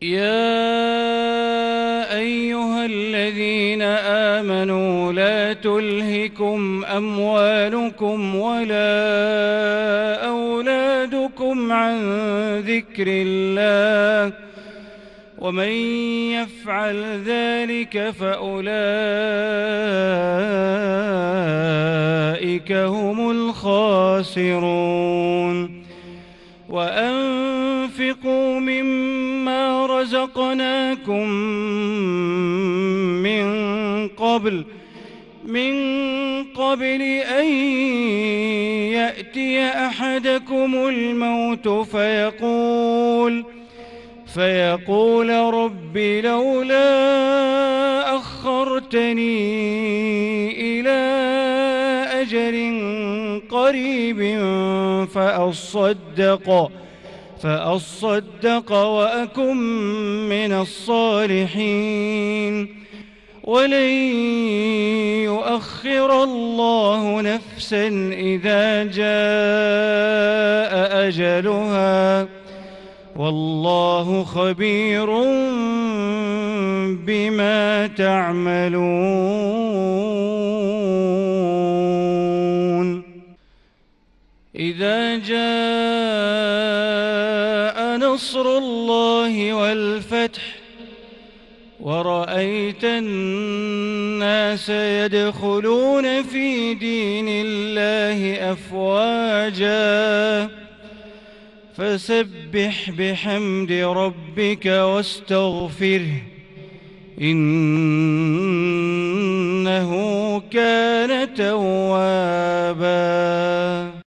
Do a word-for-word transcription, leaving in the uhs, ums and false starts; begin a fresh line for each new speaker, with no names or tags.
يا أيها الذين آمنوا لا تلهكم أموالكم ولا أولادكم عن ذكر الله ومن يفعل ذلك فأولئك هم الخاسرون. وأنفقوا مما رزقناكم من قبل من قبل أن يأتي أحدكم الموت فيقول فيقول رب لولا أخرتني إلى أجل قريب فأصدق فأصدق وأكن من الصالحين ولن يؤخر الله نفسا إذا جاء أجلها والله خبير بما تعملون. إذا جاء نصر الله والفتح ورأيت الناس يدخلون في دين الله أفواجا فسبح بحمد ربك واستغفره إنه كان توابا.